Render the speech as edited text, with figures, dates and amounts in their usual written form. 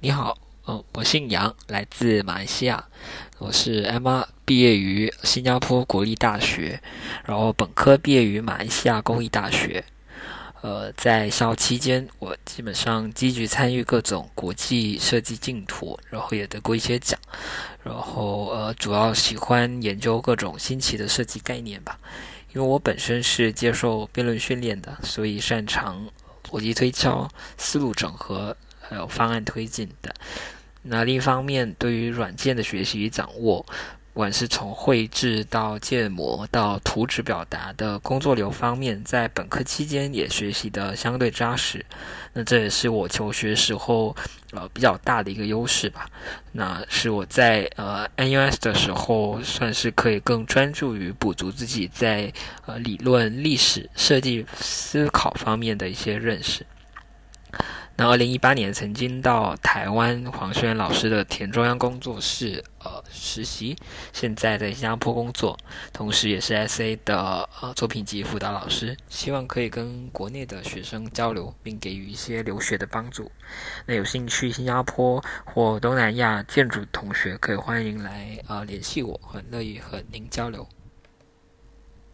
你好，我姓杨，来自马来西亚，我是 Emma，毕业于新加坡国立大学，然后本科毕业于马来西亚公益大学。在校期间，我基本上积极参与各种国际设计竞图，然后也得过一些奖。然后主要喜欢研究各种新奇的设计概念吧。因为我本身是接受辩论训练的，所以擅长逻辑推敲、思路整合，还有方案推进的。那另一方面，对于软件的学习与掌握，不管是从绘制到建模到图纸表达的工作流方面，在本科期间也学习的相对扎实。那这也是我求学时候比较大的一个优势吧。那是我在NUS 的时候，算是可以更专注于补足自己在理论、历史、设计思考方面的一些认识。那2018年曾经到台湾黄轩老师的田中央工作室实习，现在在新加坡工作，同时也是 SA 的作品集辅导老师，希望可以跟国内的学生交流，并给予一些留学的帮助。那有兴趣新加坡或东南亚建筑同学可以欢迎来联系我，很乐意和您交流。